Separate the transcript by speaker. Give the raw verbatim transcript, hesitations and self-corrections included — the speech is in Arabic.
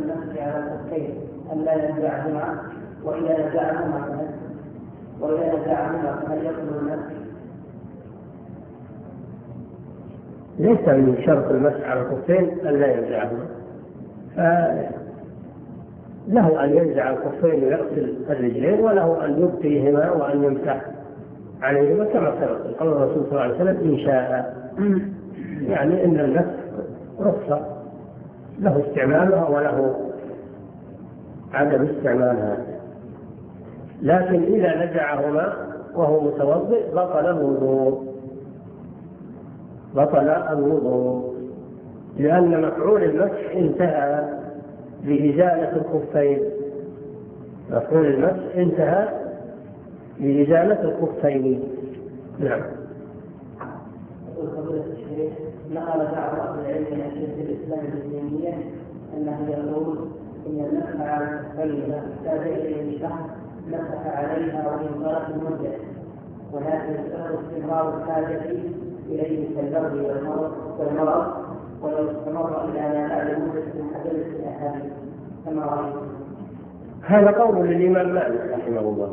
Speaker 1: المسح على الكفين أن لا ينزعهما، وإذا نزعهما وإذا نزعهما فهل يبطل المسح؟
Speaker 2: ليس من شرط المسح على الكفين أن لا ينزعهما، له أن ينزع الكفين ويغسل الرجلين، وله أن يبقيهما وأن يمسح عليهما كما سبق قال الرسول صلى الله عليه وسلم إن شاء، يعني إن المسح رخصة له استعمالها وله عدم استعمالها. لكن إذا نزعهما وهو متوضئ بطل الوضوء بطل الوضوء لأن مفعول المسح انتهى بإزالة الخفين. مفعول المسح انتهى بإزالة الخفين. نعم.
Speaker 1: نقل بعض أهل العلم من شيخ الإسلام ابن تيمية أنه يقول إن المسح على الخفين إذا احتاج إليه الشخص مسح عليها وإن طالت المدة، ولكن يشترط استمرار الحاجة إليه كالبرد والمرض، ولو استمر إلى ما بعد مدة حدث الأحاديث كما رأيت.
Speaker 2: هذا قول للإمام مالك رحمه الله.